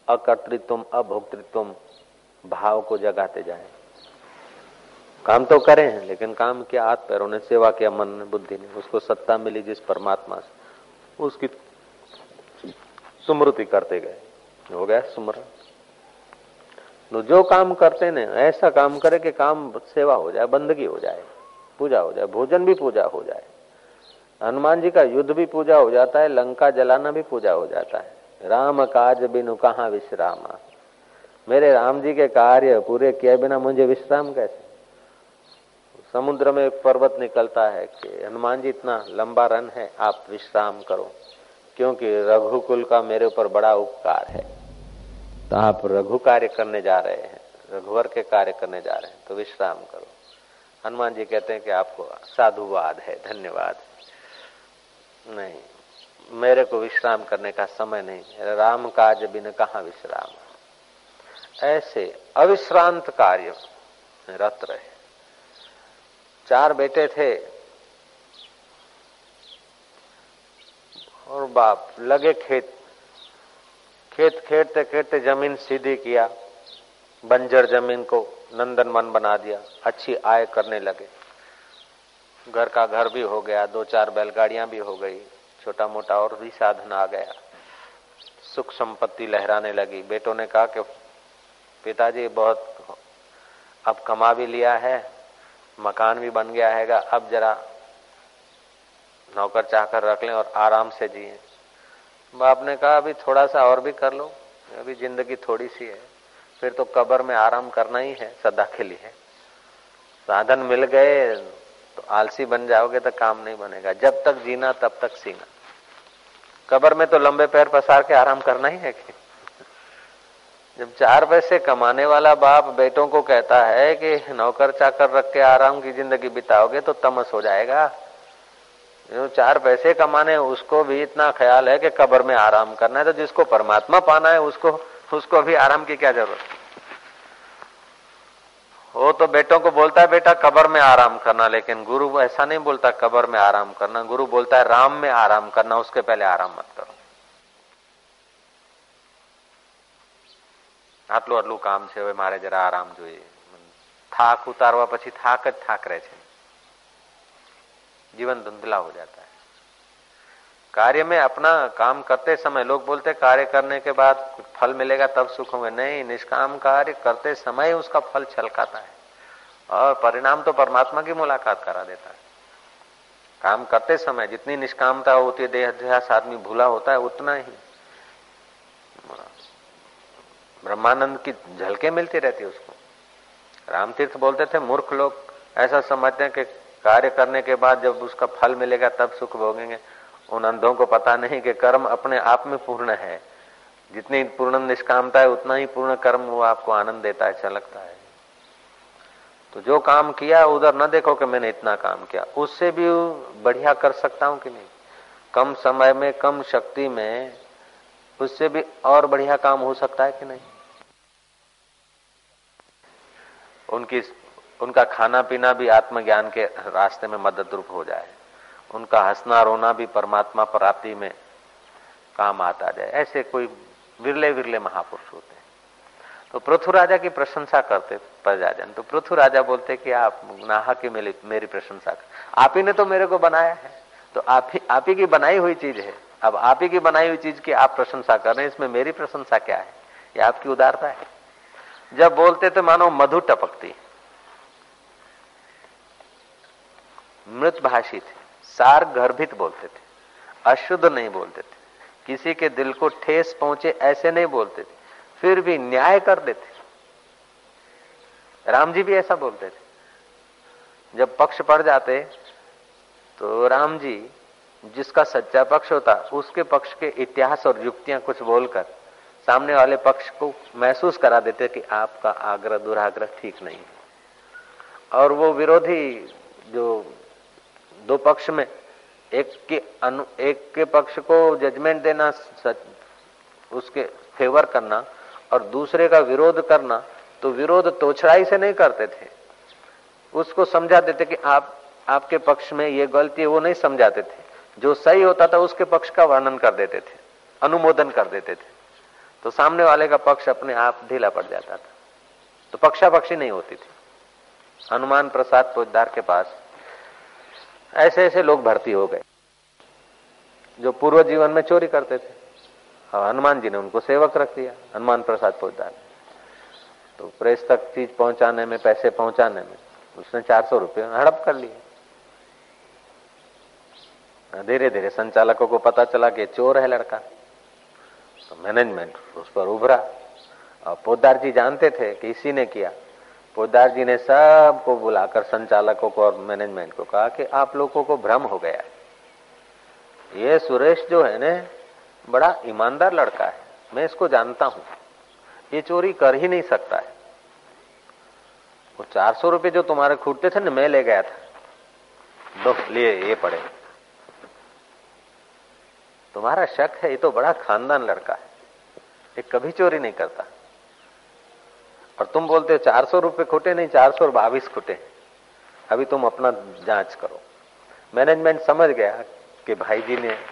अकर्तृत्व अभोक्तृत्व भाव को जगाते जाए। काम तो करें हैं, लेकिन काम किया हाथ पैरों ने, सेवा किया मन ने, बुद्धि ने, उसको सत्ता मिली जिस परमात्मा से, उसकी स्मृति करते गए, हो गया स्मरण। तो जो काम करते ने ऐसा काम करे कि काम सेवा हो जाए, बंदगी हो जाए, पूजा हो जाए, भोजन भी पूजा हो जाए। हनुमान जी का युद्ध भी पूजा हो जाता है, लंका जलाना भी पूजा हो जाता है। राम काज बिनु कहाँ विश्रामा, मेरे राम जी के कार्य पूरे किए बिना मुझे विश्राम कैसे। समुद्र में एक पर्वत निकलता है कि हनुमान जी इतना लंबा रन है, आप विश्राम करो, क्योंकि रघुकुल का मेरे ऊपर बड़ा उपकार है। तो आप रघु कार्य करने जा रहे हैं, रघुवर के कार्य करने जा रहे हैं, तो विश्राम करो। हनुमान जी कहते हैं कि आपको साधुवाद है, धन्यवाद, नहीं मेरे को विश्राम करने का समय नहीं, राम काज बिन कहाँ विश्राम। ऐसे अविश्रांत कार्य रत रहे। 4 बेटे थे और बाप लगे खेत खेतते खेतते जमीन सीधी किया, बंजर जमीन को नंदनवन बना दिया, अच्छी आय करने लगे। घर का घर भी हो गया, 2-4 बैलगाड़ियां भी हो गई, छोटा मोटा और भी साधन आ गया, सुख संपत्ति लहराने लगी। बेटों ने कहा कि पिताजी बहुत अब कमा भी लिया है, मकान भी बन गया है, अब जरा नौकर चाकर रख लें और आराम से जिए। बाप ने कहा अभी थोड़ा सा और भी कर लो, अभी जिंदगी थोड़ी सी है, फिर तो कब्र में आराम करना ही है सदा के लिए। साधन मिल गए तो आलसी बन जाओगे तो काम नहीं बनेगा। जब तक जीना तब तक सीना, कब्र में तो लंबे पैर पसार के आराम करना ही है कि। जब 4 पैसे कमाने वाला बाप बेटों को कहता है कि नौकर चाकर रख के आराम की जिंदगी बिताओगे तो तमस हो जाएगा। जो 4 पैसे कमाने उसको भी इतना ख्याल है कि कब्र में आराम करना है, तो जिसको परमात्मा पाना है उसको भी आराम की क्या जरूरत। वो तो बेटों को बोलता है बेटा कब्र में आराम करना, लेकिन गुरु ऐसा नहीं बोलता कब्र में आराम करना। गुरु बोलता है राम में आराम करना, उसके पहले आराम मत करो। આટલું આટલું કામ છે, હવે મારે જરા આરામ જોઈએ। થાક ઉતારવા પછી થાક જ થાક રહે છે, जीवन धुंधला हो जाता है। कार्य में अपना काम करते समय लोग बोलते कार्य करने के बाद फल मिलेगा तब सुख होंगे, नहीं, निष्काम कार्य करते समय उसका फल छलकाता है और परिणाम तो परमात्मा की मुलाकात करा देता है। काम करते समय जितनी निष्कामता होती है, देहाध्यास आदमी भूला होता है, उतना ही ब्रह्मानंद की झलकें मिलती रहती है उसको। रामतीर्थ बोलते थे मूर्ख लोग ऐसा समझते हैं कि कार्य करने के बाद जब उसका फल मिलेगा तब सुख भोगेंगे। उन अंधों को पता नहीं कि कर्म अपने आप में पूर्ण है, जितनी पूर्ण निष्कामता है उतना ही पूर्ण कर्म वो आपको आनंद देता है, छलकता है। तो जो काम किया उधर न देखो कि मैंने इतना काम किया, उससे भी बढ़िया कर सकता हूं कि नहीं, कम समय में कम शक्ति में उससे भी और बढ़िया काम हो सकता है कि नहीं। उनका खाना पीना भी आत्मज्ञान के रास्ते में मदद रूप हो जाए, उनका हंसना रोना भी परमात्मा प्राप्ति में काम आता जाए। ऐसे कोई विरले विरले महापुरुष होते हैं। तो पृथु राजा की प्रशंसा करते प्रजाजन, तो पृथु राजा बोलते कि आप नाहा की मेरी प्रशंसा कर, आप ही ने तो मेरे को बनाया है, तो आप ही की बनाई हुई चीज है। अब आप ही की बनाई हुई चीज की आप प्रशंसा कर रहे हैं, इसमें मेरी प्रशंसा क्या है? ये आपकी उदारता है। जब बोलते थे मानो मधु टपकती, मृत भाषी थे, सार गर्भित बोलते थे, अशुद्ध नहीं बोलते थे, किसी के दिल को ठेस पहुंचे ऐसे नहीं बोलते थे, फिर भी न्याय कर देते। राम जी भी ऐसा बोलते थे। जब पक्ष पड़ जाते तो राम जी जिसका सच्चा पक्ष होता उसके पक्ष के इतिहास और युक्तियां कुछ बोलकर सामने वाले पक्ष को महसूस करा देते कि आपका आग्रह दुराग्रह ठीक नहीं है। और वो विरोधी जो 2 पक्ष में एक के पक्ष को जजमेंट देना, उसके फेवर करना और दूसरे का विरोध करना, तो विरोध तोछड़ाई से नहीं करते थे, उसको समझा देते कि आपके पक्ष में ये गलती है, वो नहीं समझाते थे। जो सही होता था उसके पक्ष का वर्णन कर देते थे, अनुमोदन कर देते थे। तो सामने वाले का पक्ष अपने आप ढीला पड़ जाता था, तो पक्षापक्षी नहीं होती थी। हनुमान प्रसाद पोद्दार के पास ऐसे ऐसे लोग भर्ती हो गए जो पूर्व जीवन में चोरी करते थे, और हनुमान जी ने उनको सेवक रख दिया, हनुमान प्रसाद पोद्दार। तो प्रेस तक चीज पहुंचाने में, पैसे पहुंचाने में उसने 400 रुपये हड़प कर लिए। धीरे धीरे संचालकों को पता चला कि चोर है लड़का, तो मैनेजमेंट उस पर उभरा। और पोद्दार जी जानते थे कि इसी ने किया। पोद्दार जी ने सबको बुलाकर संचालकों को और मैनेजमेंट को कहा कि आप लोगों को भ्रम हो गया है, ये सुरेश जो है ना बड़ा ईमानदार लड़का है, मैं इसको जानता हूं, ये चोरी कर ही नहीं सकता है। वो 400 रुपये जो तुम्हारे खूटते थे ना, मैं ले गया था, दो लिए ये पड़े। तुम्हारा शक है, ये तो बड़ा खानदान लड़का है, ये कभी चोरी नहीं करता। और तुम बोलते हो 400 रुपये खूटे, नहीं 422 खूटे। अभी तुम अपना जांच करो। मैनेजमेंट समझ गया कि भाई जी ने,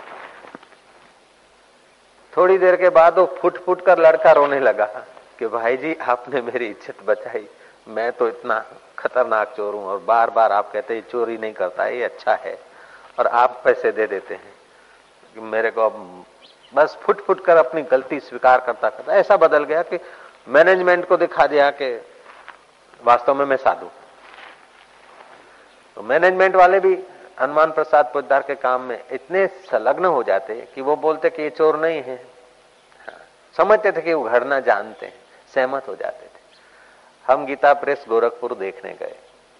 थोड़ी देर के बाद वो फुट फुट कर लड़का रोने लगा कि भाई जी आपने मेरी इज्जत बचाई, मैं तो इतना खतरनाक चोर हूं, और बार बार आप कहते हैं चोरी नहीं करता, ये अच्छा है, और आप पैसे दे देते हैं कि मेरे को। बस फुट फुट कर अपनी गलती स्वीकार करता करता ऐसा बदल गया कि मैनेजमेंट को दिखा दिया कि वास्तव में मैं साधु। तो मैनेजमेंट वाले भी हनुमान प्रसाद पोद्दार के काम में इतने संलग्न हो जाते कि वो बोलते कि ये चोर नहीं है, समझते थे कि वो घड़ना जानते हैं, सहमत हो जाते थे। हम गीता प्रेस गोरखपुर देखने गए,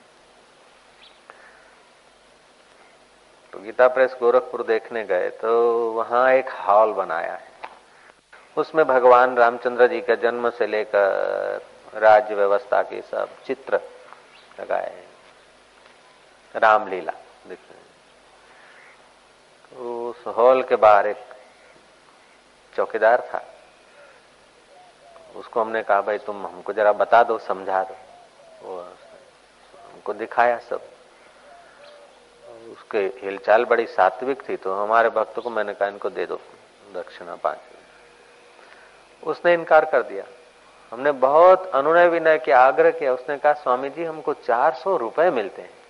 तो गीता प्रेस गोरखपुर देखने गए तो वहां एक हॉल बनाया है, उसमें भगवान रामचंद्र जी का जन्म से लेकर राज्य व्यवस्था के सब चित्र लगाए हैं, रामलीला देखने। तो उस हॉल के बाहर एक चौकीदार था, उसको हमने कहा भाई तुम हमको जरा बता दो, समझा दो। वो हमको दिखाया सब, उसके हिलचाल बड़ी सात्विक थी। तो हमारे भक्तों को मैंने कहा इनको दे दो दक्षिणा 5। उसने इनकार कर दिया। हमने बहुत अनुनय विनय के आग्रह किया, उसने कहा स्वामी जी हमको 400 रुपए मिलते हैं,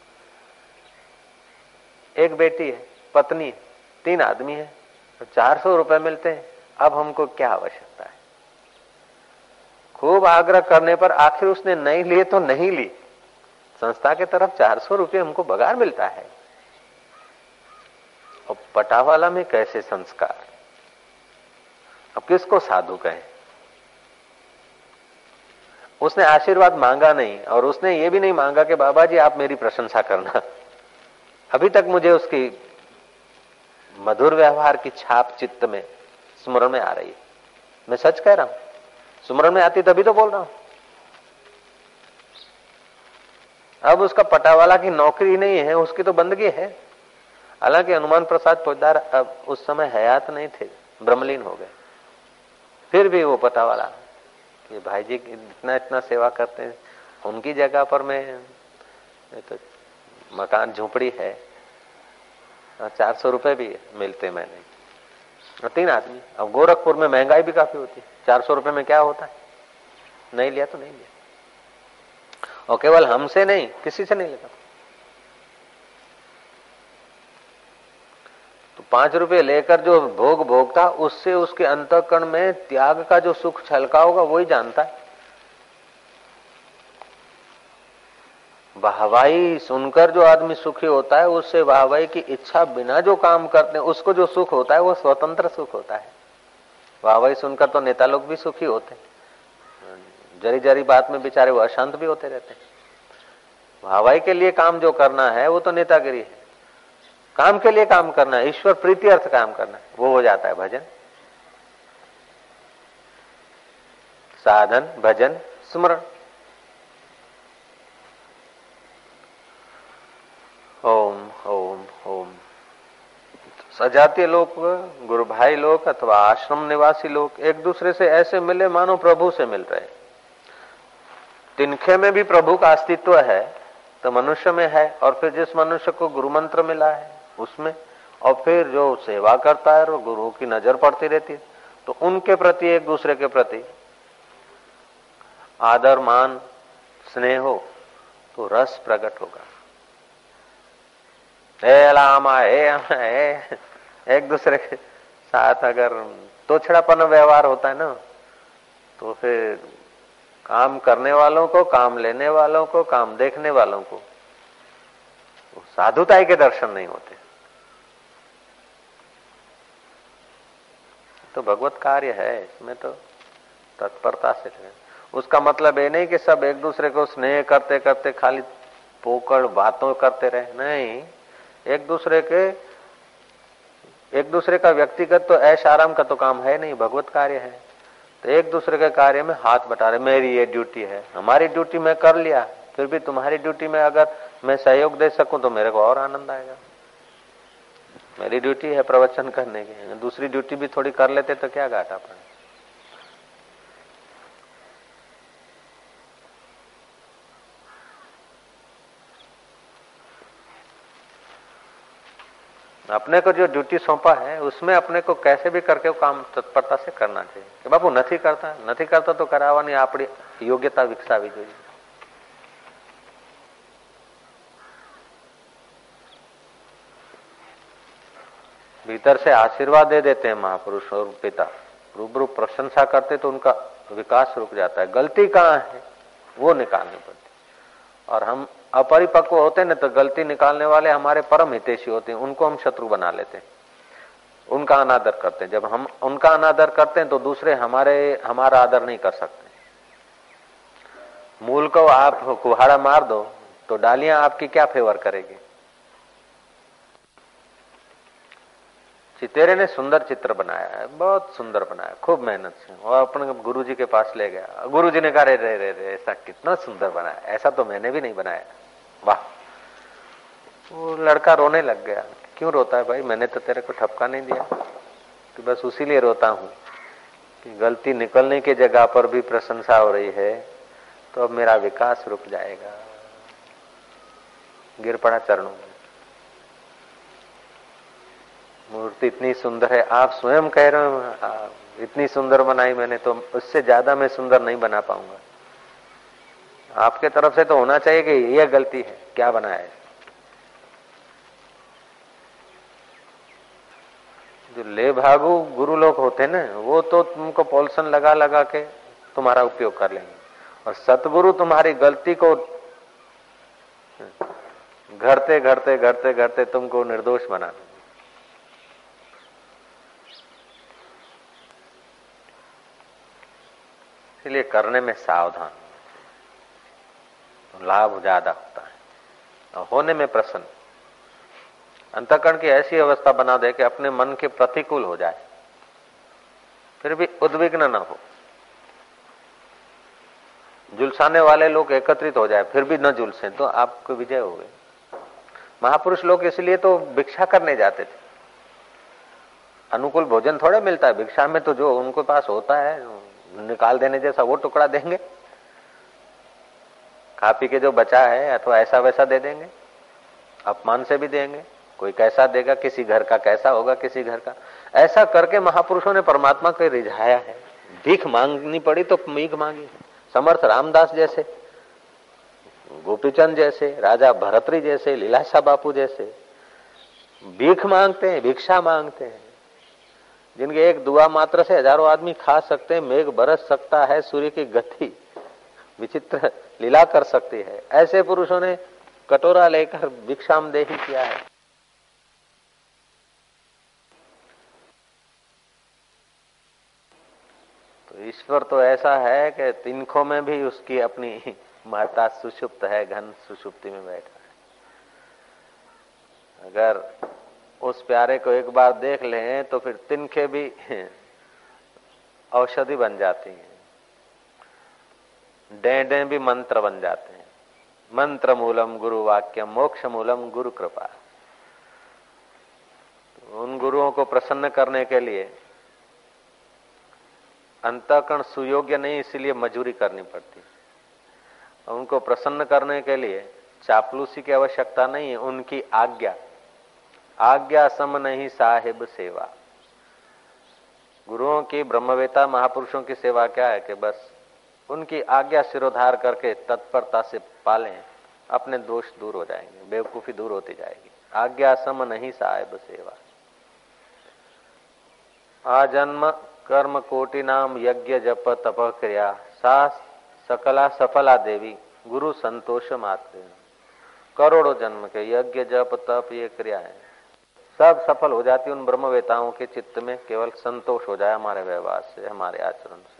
एक बेटी है, पत्नी है, 3 आदमी है, 400 रुपए मिलते हैं, अब हमको क्या आवश्यकता है। खूब आग्रह करने पर आखिर उसने नहीं लिए तो नहीं ली। संस्था के तरफ 400 रुपये हमको बगार मिलता है, और पटावाला में कैसे संस्कार। अब किसको साधु कहें। उसने आशीर्वाद मांगा नहीं, और उसने ये भी नहीं मांगा कि बाबा जी आप मेरी प्रशंसा करना। अभी तक मुझे उसकी मधुर व्यवहार की छाप चित्त में स्मरण में आ रही है। मैं सच कह रहा हूं, स्मरण में आती तभी तो बोल रहा हूं। अब उसका पटावाला की नौकरी नहीं है, उसकी तो बंदगी है। हालांकि हनुमान प्रसाद पोद्दार अब उस समय हयात नहीं थे, ब्रह्मलीन हो गए, फिर भी वो पटावाला कि भाई जी इतना इतना सेवा करते हैं, उनकी जगह पर मैं तो मकान झोपड़ी है, 400 रुपए भी मिलते मैंने, और 3 आदमी। अब गोरखपुर में महंगाई भी काफी होती है, 400 रुपए में क्या होता है। नहीं लिया तो नहीं लिया, और केवल हमसे नहीं, किसी से नहीं लेता। तो 5 रुपए लेकर जो भोग भोगता, उससे उसके अंतःकरण में त्याग का जो सुख छलका होगा वही जानता है। वाहवाही सुनकर जो आदमी सुखी होता है, उससे वाहवाही की इच्छा बिना जो काम करते हैं उसको जो सुख होता है वो स्वतंत्र सुख होता है। वाहवाही सुनकर तो नेता लोग भी सुखी होते हैं, जरी जरी बात में बेचारे वो अशांत भी होते रहते हैं। वाहवाही के लिए काम जो करना है वो तो नेतागिरी है, काम के लिए काम करना है, ईश्वर प्रीति अर्थ काम करना है, वो हो जाता है भजन, साधन, भजन, स्मरण। ओम ओम ओम। सजातीय लोग, गुरु भाई लोग अथवा आश्रम निवासी लोग एक दूसरे से ऐसे मिले मानो प्रभु से मिल रहे। तिनखे में भी प्रभु का अस्तित्व है तो मनुष्य में है, और फिर जिस मनुष्य को गुरु मंत्र मिला है उसमें, और फिर जो सेवा करता है और गुरु की नजर पड़ती रहती है, तो उनके प्रति, एक दूसरे के प्रति आदर, मान, स्नेह हो तो रस प्रकट होगा। हे लामा, हे एक दूसरे के साथ अगर तोछड़ापन व्यवहार होता है ना, तो फिर काम करने वालों को, काम लेने वालों को, काम देखने वालों को साधुताई के दर्शन नहीं होते। तो भगवत कार्य है, इसमें तो तत्परता से है। उसका मतलब ये नहीं कि सब एक दूसरे को स्नेह करते करते खाली पोकड़ बातों करते रहे, नहीं। एक दूसरे का व्यक्तिगत तो ऐश आराम का तो काम है नहीं, भगवत कार्य है। तो एक दूसरे के कार्य में हाथ बटा रहे, मेरी ये ड्यूटी है, हमारी ड्यूटी मैं कर लिया, फिर भी तुम्हारी ड्यूटी में अगर मैं सहयोग दे सकूं तो मेरे को और आनंद आएगा। मेरी ड्यूटी है प्रवचन करने की, दूसरी ड्यूटी भी थोड़ी कर लेते तो क्या घाटा पड़े। अपने को जो ड्यूटी सौंपा है उसमें अपने को कैसे भी करके वो काम तत्परता से करना चाहिए। कि बापू नहीं करता तो करावવાની આપણી योग्यता विकसावी જોઈએ। भीतर से आशीर्वाद दे देते हैं महापुरुष और पिता, रूबरू प्रशंसा करते तो उनका विकास रुक जाता है। गलती कहाँ है वो निकालनी पड़ती। और हम अपरिपक्व होते हैं ना, तो गलती निकालने वाले हमारे परम हितैषी होते हैं, उनको हम शत्रु बना लेते हैं, उनका अनादर करते हैं। जब हम उनका अनादर करते हैं तो दूसरे हमारा आदर नहीं कर सकते। मूल को आप कुहाड़ा मार दो तो डालियां आपकी क्या फेवर करेगी। चितेरे ने सुंदर चित्र बनाया है, बहुत सुंदर बनाया, खूब मेहनत से, और अपने गुरुजी के पास ले गया। गुरुजी ने कहा रे रे रे रे ऐसा कितना सुंदर बनाया, ऐसा तो मैंने भी नहीं बनाया, वाह। वो लड़का रोने लग गया। क्यों रोता है भाई, मैंने तो तेरे को ठपका नहीं दिया। कि बस उसी लिए रोता हूं कि गलती निकलने की जगह पर भी प्रशंसा हो रही है, तो अब मेरा विकास रुक जाएगा। गिर पड़ा चरणों में। मूर्ति इतनी सुंदर है, आप स्वयं कह रहे हो इतनी सुंदर बनाई मैंने, तो उससे ज्यादा मैं सुंदर नहीं बना पाऊंगा। आपके तरफ से तो होना चाहिए कि यह गलती है, क्या बनाया है। जो ले भागु गुरु लोग होते ना, वो तो तुमको पॉलिशन लगा लगा के तुम्हारा उपयोग कर लेंगे, और सतगुरु तुम्हारी गलती को घरते घरते घरते घरते तुमको निर्दोष बना देंगे। इसलिए करने में सावधान, लाभ ज्यादा होता है और होने में प्रसन्न। अंतःकरण की ऐसी अवस्था बना दे कि अपने मन के प्रतिकूल हो जाए, फिर भी उद्विग्न न हो। जुलसाने वाले लोग एकत्रित हो जाए, फिर भी न जुलसे, तो आपको विजय हो गई। महापुरुष लोग इसलिए तो भिक्षा करने जाते थे। अनुकूल भोजन थोड़ा मिलता है भिक्षा में, तो जो उनके पास होता है निकाल देने जैसा वो टुकड़ा देंगे, खा पी के जो बचा है अथवा ऐसा वैसा दे देंगे, अपमान से भी देंगे। कोई कैसा देगा, किसी घर का कैसा होगा, किसी घर का। ऐसा करके महापुरुषों ने परमात्मा को रिझाया है। भीख मांगनी पड़ी तो मीघ मांगी। समर्थ रामदास जैसे, गोपीचंद जैसे, राजा भरतरी जैसे, लीलाशाह बापू जैसे भीख मांगते हैं, भिक्षा मांगते हैं, जिनके एक दुआ मात्र से हजारों आदमी खा सकते हैं, मेघ बरस सकता है, सूर्य की गति विचित्र लीला कर सकती है। ऐसे पुरुषों ने कटोरा लेकर भिक्षामदेही किया है। तो ईश्वर तो ऐसा है कि तिनकों में भी उसकी अपनी महत्ता सुषुप्त है, घन सुषुप्ति में बैठा है। अगर उस प्यारे को एक बार देख लें तो फिर तिनके भी औषधि बन जाती हैं, डें भी मंत्र बन जाते हैं। मंत्र मूलम गुरु वाक्यम, मोक्ष मूलम गुरु कृपा। तो उन गुरुओं को प्रसन्न करने के लिए अंतःकरण सुयोग्य नहीं, इसलिए मजूरी करनी पड़ती। उनको प्रसन्न करने के लिए चापलूसी की आवश्यकता नहीं है, उनकी आज्ञा। आज्ञा सम नहीं साहिब सेवा। गुरुओं की, ब्रह्मवेता महापुरुषों की सेवा क्या है कि बस उनकी आज्ञा सिरोधार करके तत्परता से पालें, अपने दोष दूर हो जाएंगे, बेवकूफी दूर होती जाएगी। आज्ञा सम नहीं साहेब सेवा। आजन्म कर्म कोटि नाम यज्ञ जप तप क्रिया सा सकला सफला देवी गुरु संतोष मात्र। करोड़ों जन्म के यज्ञ जप तप ये क्रिया है, सब सफल हो जाती उन ब्रह्मवेताओं के चित्त में, केवल संतोष हो जाए हमारे व्यवहार से, हमारे आचरण से।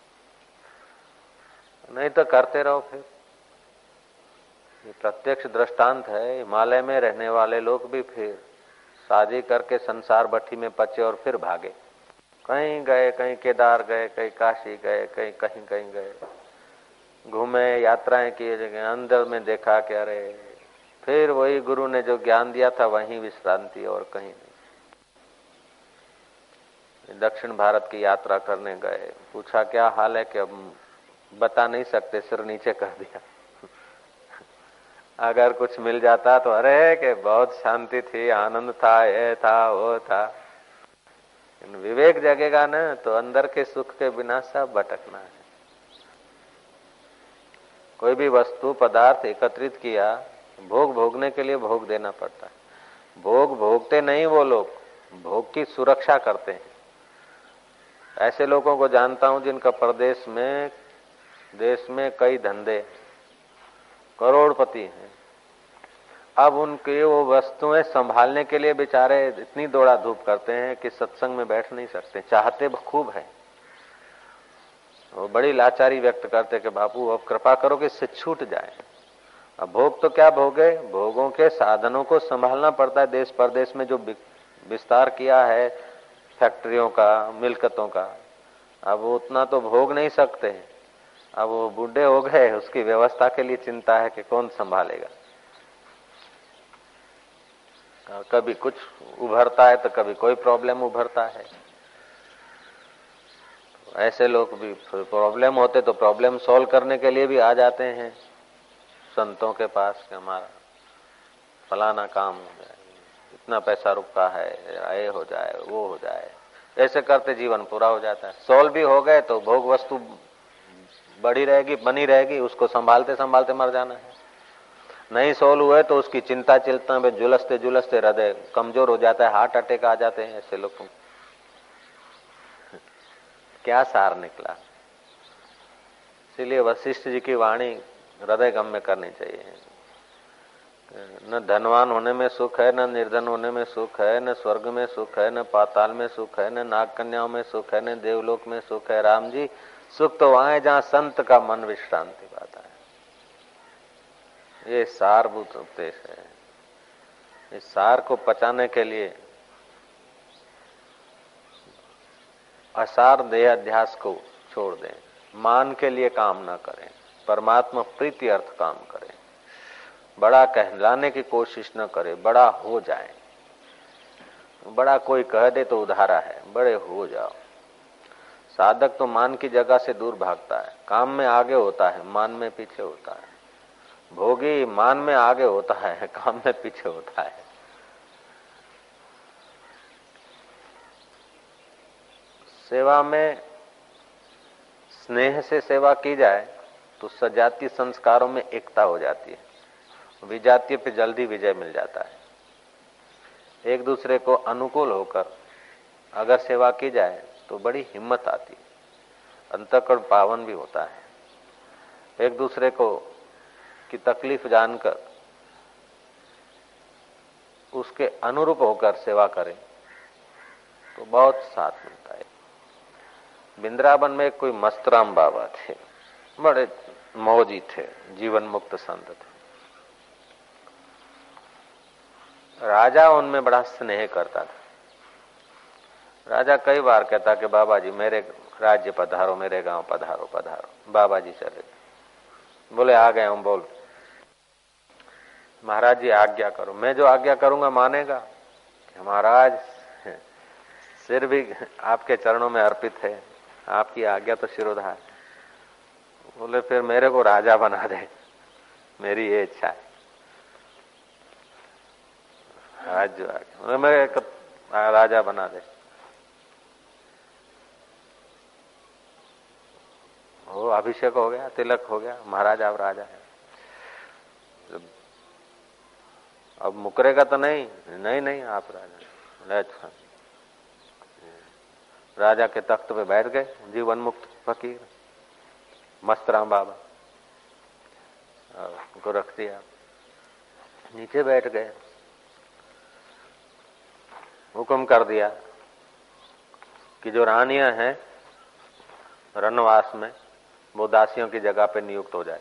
नहीं तो करते रहो फिर। ये प्रत्यक्ष दृष्टांत है। हिमालय में रहने वाले लोग भी फिर शादी करके संसार भट्टी में पचे और फिर भागे। कहीं गए, कहीं केदार गए, कहीं काशी गए, कहीं कहीं कहीं गए, घूमे, यात्राएं किए, जगह अंदर में देखा कि अरे फिर वही गुरु ने जो ज्ञान दिया था वहीं विश्रांति और कहीं नहीं। दक्षिण भारत की यात्रा करने गए, पूछा क्या हाल है कि अब बता नहीं सकते, सिर नीचे कर दिया। अगर कुछ मिल जाता तो अरे कि बहुत शांति थी, आनंद था, ये था वो था। विवेक जगेगा ना तो अंदर के सुख के बिना सब भटकना है। कोई भी वस्तु पदार्थ एकत्रित किया, भोग भोगने के लिए भोग देना पड़ता है। भोग भोगते नहीं वो लोग, भोग की सुरक्षा करते हैं। ऐसे लोगों को जानता हूं जिनका प्रदेश में, देश में कई धंधे, करोड़पति हैं। अब उनके वो वस्तुएं संभालने के लिए बेचारे इतनी दौड़ा धूप करते हैं कि सत्संग में बैठ नहीं सकते। चाहते खूब है, वो बड़ी लाचारी व्यक्त करते कि बापू अब कृपा करो कि इससे छूट जाए। अब भोग तो क्या भोगे, भोगों के साधनों को संभालना पड़ता है। देश परदेश में जो विस्तार किया है फैक्ट्रियों का, मिलकतों का, अब वो उतना तो भोग नहीं सकते। अब वो बूढ़े हो गए, उसकी व्यवस्था के लिए चिंता है कि कौन संभालेगा। कभी कुछ उभरता है तो कभी कोई प्रॉब्लम उभरता है। ऐसे लोग भी प्रॉब्लम होते तो प्रॉब्लम सॉल्व करने के लिए भी आ जाते हैं संतों के पास कि हमारा फलाना काम हो जाए, इतना पैसा रुका है, ये हो जाए, वो हो जाए। ऐसे करते जीवन पूरा हो जाता है। सॉल्व भी हो गए तो भोग वस्तु बड़ी रहेगी, बनी रहेगी, उसको संभालते संभालते मर जाना है। नहीं सॉल्व हुए तो उसकी चिंता चिंता में झुलसते झुलसते हृदय कमजोर हो जाता है, हार्ट अटैक आ जाते हैं ऐसे लोगों। क्या सार निकला। इसीलिए वशिष्ठ जी की वाणी हृदय गम्य करनी चाहिए। न धनवान होने में सुख है, न निर्धन होने में सुख है, न स्वर्ग में सुख है, न पाताल में सुख है, न नाग कन्याओं में सुख है, न देवलोक में सुख है। राम जी, सुख तो वहां है जहां संत का मन विश्रांति पाता है। ये सारभूत उपदेश है। इस सार को पचाने के लिए असार देह अध्यास को छोड़ दें, मान के लिए काम न करें, परमात्मा प्रीति अर्थ काम करें, बड़ा कहलाने की कोशिश न करें, बड़ा हो जाए। बड़ा कोई कह दे तो उधारा है, बड़े हो जाओ। साधक तो मान की जगह से दूर भागता है, काम में आगे होता है, मान में पीछे होता है। भोगी मान में आगे होता है, काम में पीछे होता है। सेवा में स्नेह से सेवा की जाए तो सजातीय संस्कारों में एकता हो जाती है, विजातीय पे जल्दी विजय मिल जाता है। एक दूसरे को अनुकूल होकर अगर सेवा की जाए तो बड़ी हिम्मत आती है, अंतःकरण पावन भी होता है। एक दूसरे को की तकलीफ जानकर उसके अनुरूप होकर सेवा करें तो बहुत साथ मिलता है। वृंदावन में कोई मस्तराम बाबा थे, बड़े मौजी थे, जीवन मुक्त संत थे। राजा उनमें बड़ा स्नेह करता था। राजा कई बार कहता कि बाबा जी मेरे राज्य पधारो, मेरे गांव पधारो पधारो। बाबा जी चले गए, बोले आ गए हम। बोल महाराज जी आज्ञा करो। मैं जो आज्ञा करूंगा मानेगा? महाराज सिर भी आपके चरणों में अर्पित है, आपकी आज्ञा तो शिरोधार। बोले फिर मेरे को राजा बना दे, मेरी ये इच्छा है। आज जो आज्ञा मेरे राजा बना दे। वो अभिषेक हो गया, तिलक हो गया, महाराज आप राजा है। अब मुकरेगा तो नहीं, नहीं नहीं आप राजा। अच्छा, राजा के तख्त पे बैठ गए जीवन मुक्त फकीर मस्तराम बाबा, उनको रख दिया, नीचे बैठ गए। हुक्म कर दिया कि जो रानियां हैं रनवास में, वो दासियों की जगह पे नियुक्त हो जाए,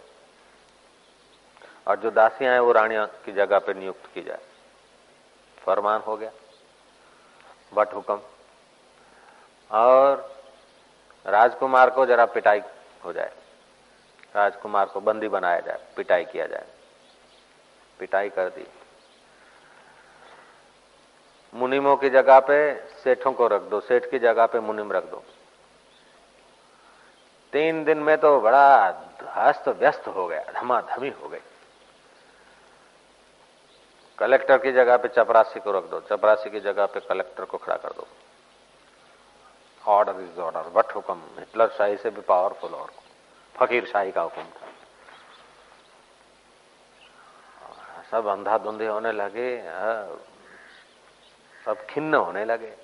और जो दासियां हैं वो रानियां की जगह पे नियुक्त की जाए। फरमान हो गया, बट हुक्म। और राजकुमार को जरा पिटाई हो जाए, राजकुमार को बंदी बनाया जाए, पिटाई किया जाए। पिटाई कर दी। मुनिमों की जगह पे सेठों को रख दो, सेठ की जगह पे मुनिम रख दो। 3 दिन में तो बड़ा अस्त व्यस्त हो गया, धमाधमी हो गई। कलेक्टर की जगह पे चपरासी को रख दो, चपरासी की जगह पे कलेक्टर को खड़ा कर दो। ऑर्डर इज ऑर्डर, बट हुक्म। हिटलर शाही से भी पावरफुल और फकीर शाही का हुक्म था। सब अंधाधुंधे होने लगे, सब खिन्न होने लगे।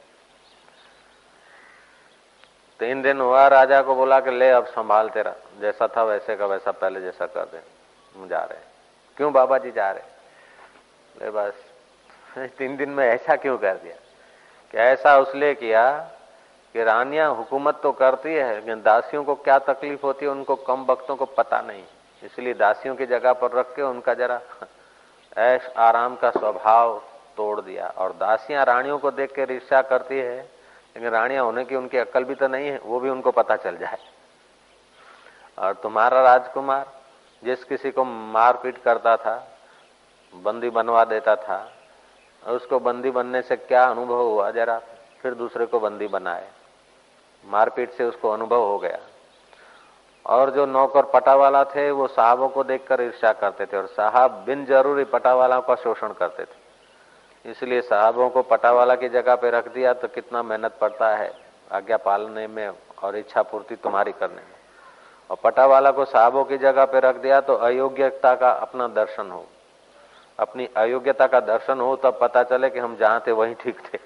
3 दिन हुआ, राजा को बोला कि ले अब संभाल, तेरा जैसा था वैसे का वैसा पहले जैसा कर दे, हम जा रहे। क्यों बाबा जी जा रहे? ले बस 3 दिन में ऐसा क्यों कर दिया? कि ऐसा उसलिए किया कि रानियां हुकूमत तो करती है, लेकिन दासियों को क्या तकलीफ होती है उनको कम वक्तों को पता नहीं, इसलिए दासियों की जगह पर रख के उनका जरा ऐश आराम का स्वभाव तोड़ दिया। और दासियां रानियों को देख के ईर्ष्या करती है, लेकिन रानियां होने की उनकी अक्ल भी तो नहीं है, वो भी उनको पता चल जाए। और तुम्हारा राजकुमार जिस किसी को मारपीट करता था, बंदी बनवा देता था, उसको बंदी बनने से क्या अनुभव हुआ, जरा फिर दूसरे को बंदी बनाए। मारपीट से उसको अनुभव हो गया। और जो नौकर पटावाला थे वो साहबों को देखकर ईर्ष्या करते थे, और साहब बिन जरूरी पटावाला का शोषण करते थे। इसलिए साहबों को पटावाला की जगह पे रख दिया तो कितना मेहनत पड़ता है आज्ञा पालने में और इच्छा पूर्ति तुम्हारी करने में। और पटावाला को साहबों की जगह पे रख दिया तो अयोग्यता का अपना दर्शन हो, अपनी अयोग्यता का दर्शन हो, तब पता चले कि हम जहां थे वहीं ठीक थे।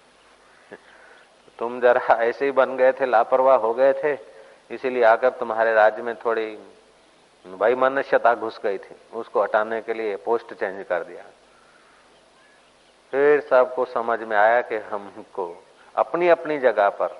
तुम जरा ऐसे ही बन गए थे, लापरवाह हो गए थे, इसीलिए आकर तुम्हारे राज्य में थोड़ी वैमनस्यता घुस गई थी, उसको हटाने के लिए पोस्ट चेंज कर दिया। फिर सबको समझ में आया कि हमको अपनी अपनी जगह पर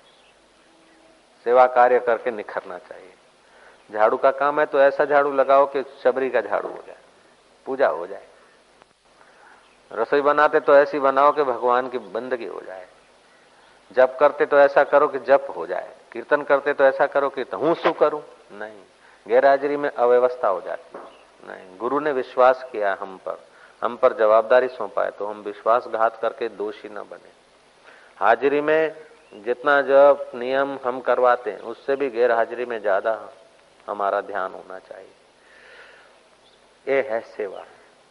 सेवा कार्य करके निखरना चाहिए। झाड़ू का काम है तो ऐसा झाड़ू लगाओ कि शबरी का झाड़ू हो जाए, पूजा हो जाए। रसोई बनाते तो ऐसी बनाओ कि भगवान की बंदगी हो जाए। जप करते तो ऐसा करो कि जप हो जाए। कीर्तन करते तो ऐसा करो कि हूं शू करूं, नहीं, गैरहाजिरी में अव्यवस्था हो जाती। नहीं, गुरु ने विश्वास किया हम पर जवाबदारी सौंपा है तो हम विश्वासघात करके दोषी न बने। हाजिरी में जितना जप नियम हम करवाते हैं उससे भी गैर हाजिरी में ज्यादा हमारा ध्यान होना चाहिए। ये है सेवा।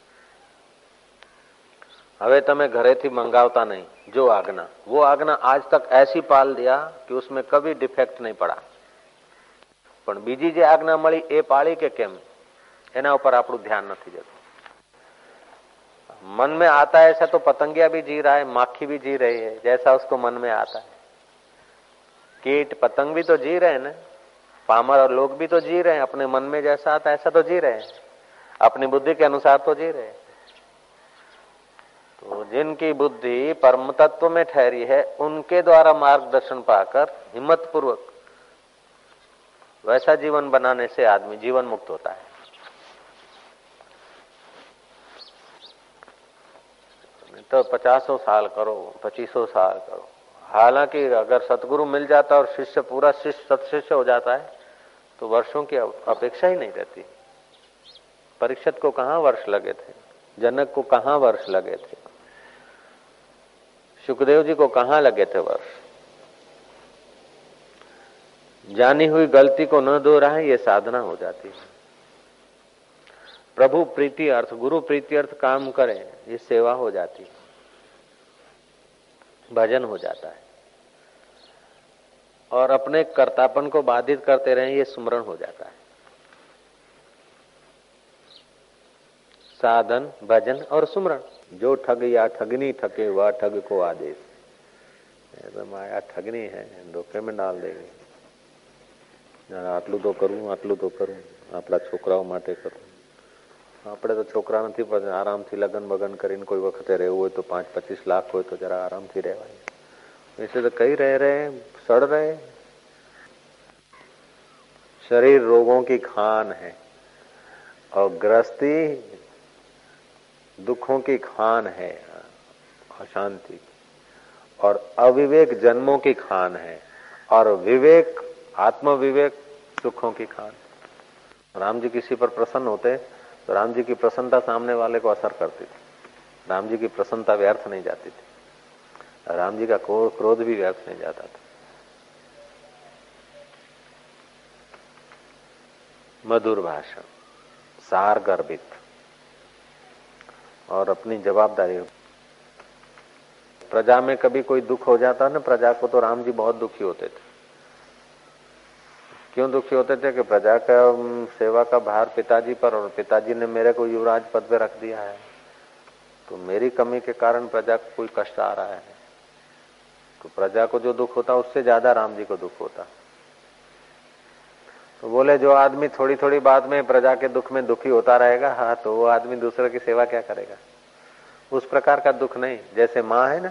હવે તમે ઘરેથી મંગાવતા નહીં, જો આજ્ઞા, वो આજ્ઞા आज तक ऐसी पाल दिया कि उसमें कभी डिफेक्ट नहीं पड़ा। પણ બીજી જે આજ્ઞા મળી એ પાળી કે કેમ, એના ઉપર આપણું ध्यान નથી જતું। मन में आता है ऐसा तो पतंगिया भी जी रहा है, माखी भी जी रही है जैसा उसको मन में आता है। कीट पतंग भी तो जी रहे हैं ना, पामर और लोग भी तो जी रहे हैं, अपने मन में जैसा आता है ऐसा तो जी रहे हैं, अपनी बुद्धि के अनुसार तो जी रहे हैं। तो जिनकी बुद्धि परम तत्व में ठहरी है उनके द्वारा मार्गदर्शन पाकर हिम्मत पूर्वक वैसा जीवन बनाने से आदमी जीवन मुक्त होता है। तो 50 साल करो, 25 साल करो। हालांकि अगर सतगुरु मिल जाता और शिष्य पूरा शिष्य सत्शिष्य हो जाता है तो वर्षों की अपेक्षा ही नहीं रहती। परीक्षित को कहाँ वर्ष लगे थे, जनक को कहाँ वर्ष लगे थे, सुखदेव जी को कहाँ लगे थे वर्ष। जानी हुई गलती को न दोहराए ये साधना हो जाती है। प्रभु प्रीति अर्थ, गुरु प्रीति अर्थ काम करें ये सेवा हो जाती है, भजन हो जाता है। और अपने कर्तापन को बाधित करते रहे, ये सुमरण हो जाता है। साधन, भजन और सुमरण। जो ठग या ठगनी ठगे वह ठग को आदेश। तो माया ठगनी है, धोखे में डाल देगी। આટલું તો કરવું, આટલું તો કરવું, આપણા છોકરાઓ માટે કરવું. આપણે તો છોકરા નથી, પણ આરામથી લગન બગન કરીને કોઈ વખતે રહેવું હોય તો 5-25 લાખ હોય તો જરા આરામથી રહેવાય. वैसे तो कई रह रहे, सड़ रहे. शरीर रोगों की खान है और गृहस्थी दुखों की खान है, अशांति. और अविवेक जन्मों की खान है और विवेक, आत्म विवेक सुखों की खान. राम जी किसी पर प्रसन्न होते तो राम जी की प्रसन्नता सामने वाले को असर करती थी. राम जी की प्रसन्नता व्यर्थ नहीं जाती थी. राम जी का क्रोध भी व्यर्थ नहीं जाता था. मधुर भाषण, सार गर्भित और अपनी जवाबदारी. प्रजा में कभी कोई दुख हो जाता ना प्रजा को, तो राम जी बहुत दुखी होते थे. क्यों दुखी होते थे? कि प्रजा का सेवा का भार पिताजी पर, और पिताजी ने मेरे को युवराज पद पे रख दिया है, तो मेरी कमी के कारण प्रजा को कोई कष्ट आ रहा है. तो प्रजा को जो दुख होता उससे ज्यादा राम जी को दुख होता. तो बोले जो आदमी थोड़ी थोड़ी बात में प्रजा के दुख में दुखी होता रहेगा, हाँ, तो वो आदमी दूसरे की सेवा क्या करेगा? उस प्रकार का दुख नहीं. जैसे माँ है ना,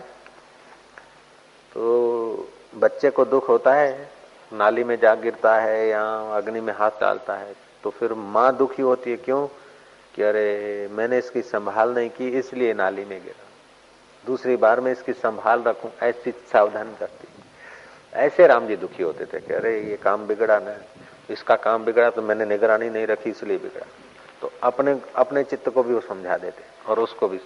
तो बच्चे को दुख होता है, नाली में जा गिरता है या अग्नि में हाथ डालता है, तो फिर माँ दुखी होती है. क्यों? कि अरे मैंने इसकी संभाल नहीं की इसलिए नाली में गिरा, दूसरी बार में इसकी संभाल रखूं, ऐसी सावधान करती. ऐसे राम जी दुखी होते थे कि अरे ये काम बिगड़ा ना, इसका काम बिगड़ा तो मैंने निगरानी नहीं रखी इसलिए बिगड़ा. तो अपने अपने चित्त को भी वो समझा देते और उसको भी.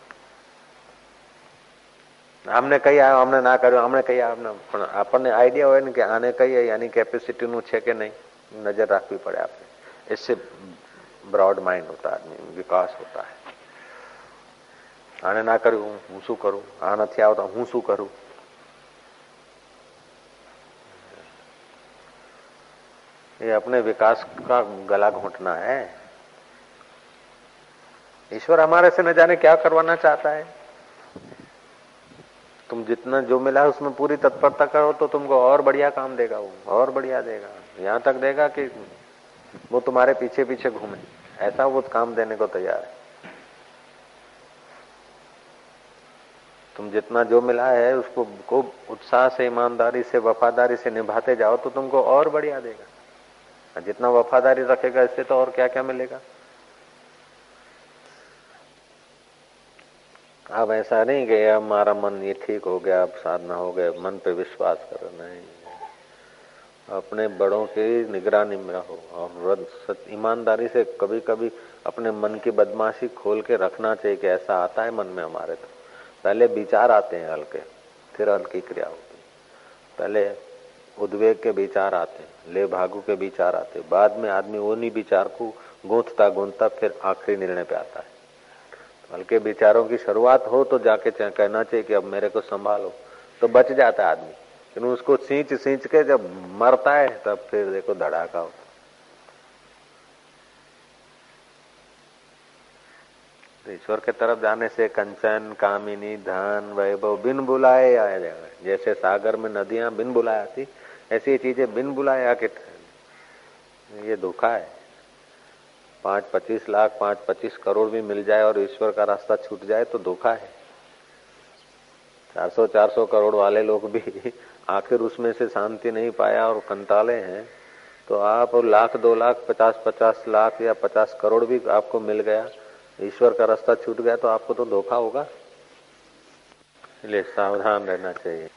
આમને કઈ આવ્યો, અમને ના કર્યો, અમને કઈ આવ્યો, પણ આપણને આઈડિયા હોય ને કે આને કઈ આની કેપેસિટીનું છે કે નહીં, નજર રાખવી પડે આપણે. इससे ब्रॉड माइंड होता है आदमी, विकास होता है. आने ना કર્યું હું શું કરું, આ નથી આવતા હું શું કરું. ये अपने विकास का गला घोंटना है. ईश्वर हमारे से न जाने क्या करवाना चाहता है. तुम जितना जो मिला है उसमें पूरी तत्परता करो तो तुमको और बढ़िया काम देगा, वो और बढ़िया देगा. यहाँ तक देगा कि वो तुम्हारे पीछे पीछे घूमे, ऐसा वो काम देने को तैयार है. तुम जितना जो मिला है उसको खूब उत्साह से, ईमानदारी से, वफादारी से निभाते जाओ तो तुमको और बढ़िया देगा. जितना वफादारी रखेगा इससे तो और क्या क्या मिलेगा. अब ऐसा नहीं कि अब हमारा मन ये ठीक हो गया, अब साधना हो गया, मन पे विश्वास करो. नहीं, अपने बड़ों की निगरानी में रहो और ईमानदारी से कभी कभी अपने मन की बदमाशी खोल के रखना चाहिए कि ऐसा आता है मन में हमारे. तो पहले विचार आते हैं हल्के, फिर हल्की क्रिया होती. पहले उद्वेग के विचार आते हैं, ले भागू के विचार आते, बाद में आदमी उन्हीं विचार को गूंथता गूंथता फिर आखिरी निर्णय पे आता है. हल्के विचारों की शुरुआत हो तो जाके कहना चाहिए कि अब मेरे को संभालो, तो बच जाता है आदमी. लेकिन उसको सींच सींच के जब मरता है तब फिर देखो धड़ाका होता. तो ईश्वर के तरफ जाने से कंचन, कामिनी, धन, वैभव बिन बुलाए आ जाएगा. जैसे सागर में नदियां बिन बुलाए आती, ऐसी चीजें बिन बुलाए आके. ये धोखा है. 5-25 लाख, 5-25 करोड़ भी मिल जाए और ईश्वर का रास्ता छूट जाए तो धोखा है. 400-400 करोड़ वाले लोग भी आखिर उसमें से शांति नहीं पाया और कंटाले हैं. तो आप लाख, 2 लाख, 50-50 लाख या 50 करोड़ भी आपको मिल गया, ईश्वर का रास्ता छूट गया तो आपको तो धोखा होगा. इसलिए सावधान रहना चाहिए.